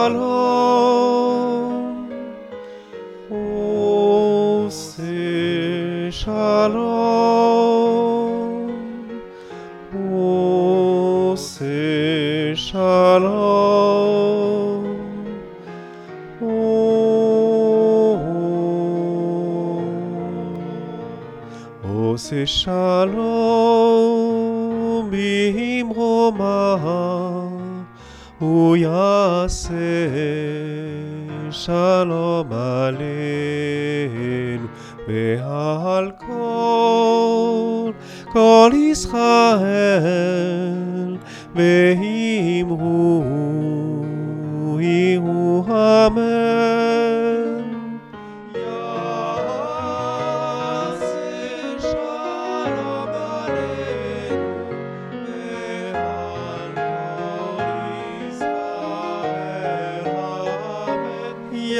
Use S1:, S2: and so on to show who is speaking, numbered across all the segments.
S1: shalom, עושה שלום, עושה שלום, עושה שלום במרומה, הוא יעשה שלום עלינו ועל כל ישראל, ואמרו יראו אמן. יעשה שלום עלינו ועל כל ישראל, אמן.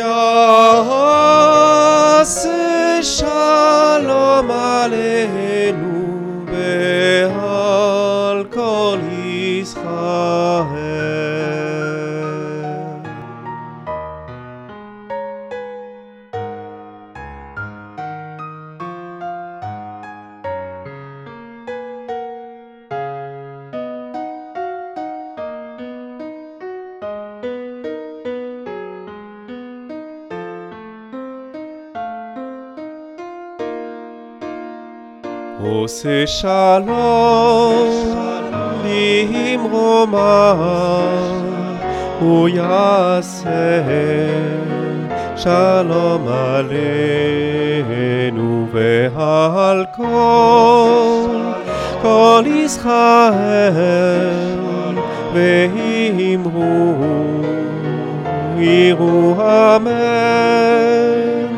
S1: יעשה שלום עלינו ועל כל ישראל. עושה שלום במרומה, הוא יעשה שלום עלינו ועל כל ישראל, ואמרו יראו אמן.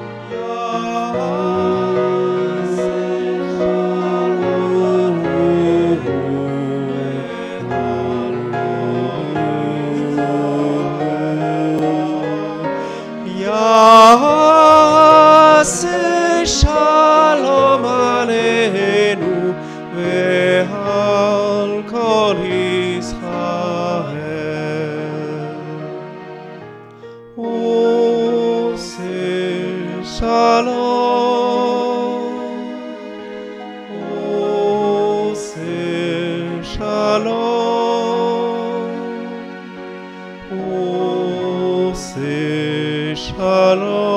S1: יעשה שלום עלינו ועל כל ישראל, עושה שלום, עושה שלום, עושה שלום.